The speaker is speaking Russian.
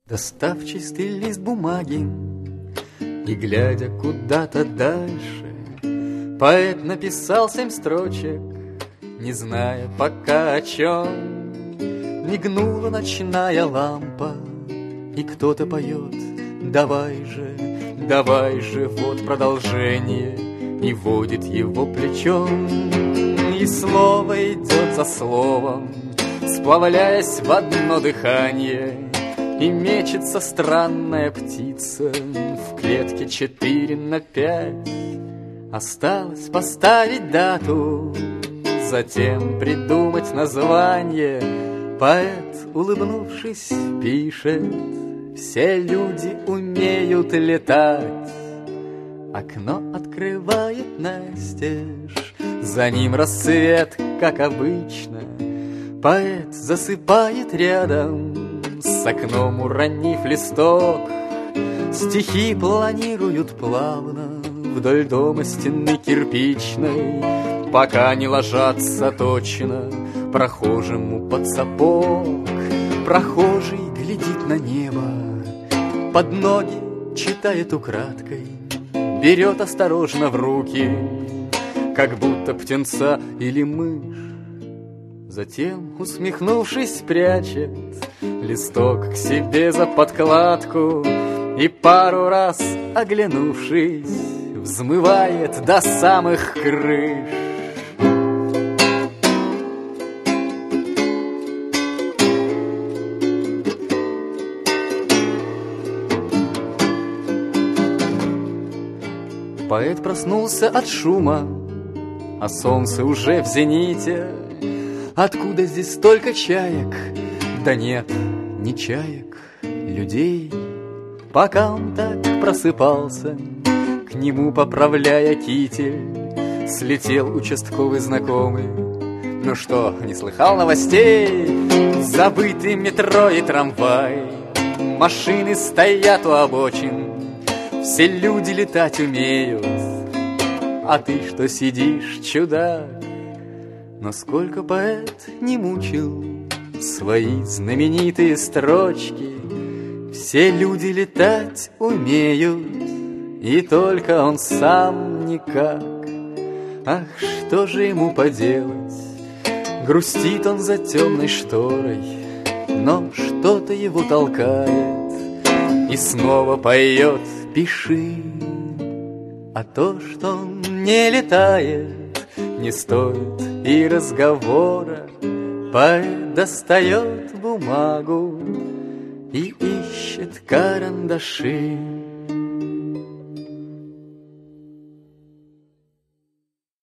Достав чистый лист бумаги и глядя куда-то дальше, поэт написал 7 строчек, не зная пока о чем. Мигнула ночная лампа, и кто-то поет: давай же, вот продолжение, и водит его плечом. И слово идет за словом, сплавляясь в одно дыхание, и мечется странная птица в клетке 4/5. Осталось поставить дату, затем придумать название. Поэт, улыбнувшись, пишет: все люди умеют летать. Окно открывает настежь, за ним рассвет, как обычно. Поэт засыпает рядом с окном, уронив листок. Стихи планируют плавно вдоль дома стены кирпичной, пока не ложатся точно прохожему под сапог. Прохожий глядит на небо, под ноги читает украдкой, берет осторожно в руки, как будто птенца или мышь. Затем, усмехнувшись, прячет листок к себе за подкладку и, пару раз оглянувшись, взмывает до самых крыш. Поэт проснулся от шума, а солнце уже в зените. Откуда здесь столько чаек? Да нет, не чаек, людей. Пока он так просыпался, к нему, поправляя китель, слетел участковый знакомый. Ну что, не слыхал новостей? Забыты метро и трамвай, машины стоят у обочин, все люди летать умеют, а ты что сидишь, чудак? Но сколько поэт не мучил свои знаменитые строчки, все люди летать умеют, и только он сам никак. Ах, что же ему поделать? Грустит он за темной шторой, но что-то его толкает, и снова поет: пиши. А то, что он не летает, не стоит и разговора. Поэт достает бумагу и ищет карандаши.